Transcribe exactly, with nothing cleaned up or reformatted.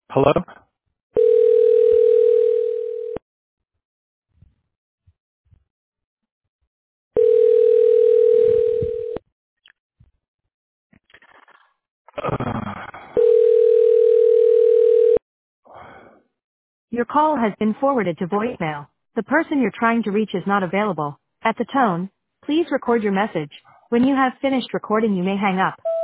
Hello? Your call has been forwarded to voicemail. The person you're trying to reach is not available. At the tone, please record your message. When you have finished recording, you may hang up.